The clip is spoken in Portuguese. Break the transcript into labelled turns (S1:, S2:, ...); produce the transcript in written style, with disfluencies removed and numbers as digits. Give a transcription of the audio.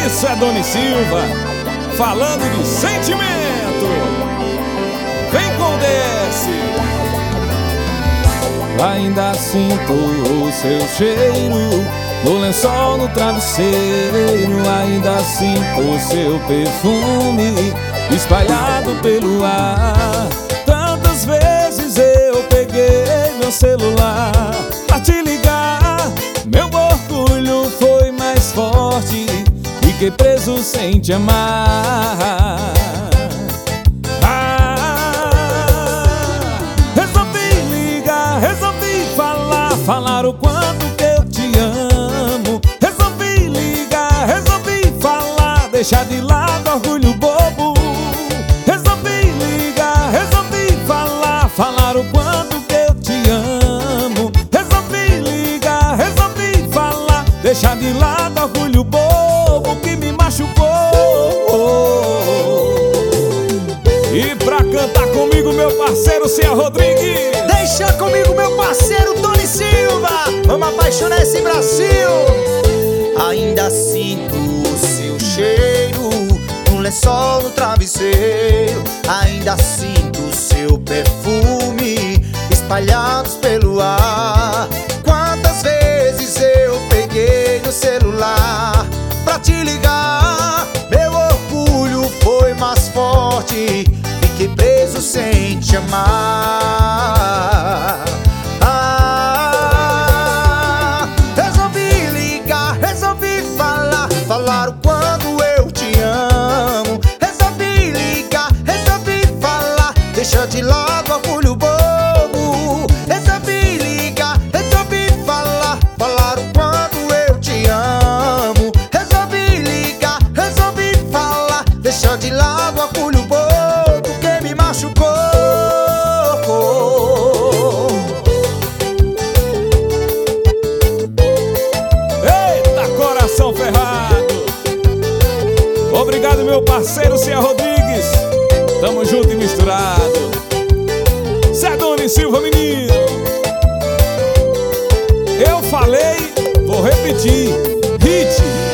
S1: Isso é Doni Silva, falando de sentimento. Vem com desce. Ainda sinto o seu cheiro no lençol, no travesseiro. Ainda sinto o seu perfume espalhado pelo ar. Tantas vezes eu peguei meu celular pra te ligar. Meu orgulho foi mais forte, fiquei preso sem te amar. Resolvi ligar, resolvi falar o quanto que eu te amo. Resolvi ligar, resolvi falar, deixar de lado orgulho bobo. Resolvi ligar, resolvi falar o quanto que eu te amo. Resolvi ligar, resolvi falar, deixar de lado orgulho bobo que me machucou. E pra cantar comigo, meu parceiro Cia Rodrigues.
S2: Deixa comigo, meu parceiro Doni Silva. Vamos apaixonar esse Brasil. Ainda sinto o seu cheiro no lençol, no travesseiro. Ainda sinto o seu perfume espalhados pelo ar. Quantas vezes eu peguei no celular pra te ligar. Meu orgulho foi mais forte, fiquei preso sem te amar. Resolvi ligar, resolvi falar o quanto eu te amo. Resolvi ligar, resolvi falar, deixa de lado orgulho bobo. Resolvi ligar, resolvi falar o quanto eu te amo. Resolvi ligar, resolvi falar, deixa de lado orgulho bobo que me machucou.
S1: Eita, coração ferrado. Obrigado, meu parceiro Cia Rodrigues. Tamo junto e misturado. Zé Doni Silva, menino. Eu falei, vou repetir. Hit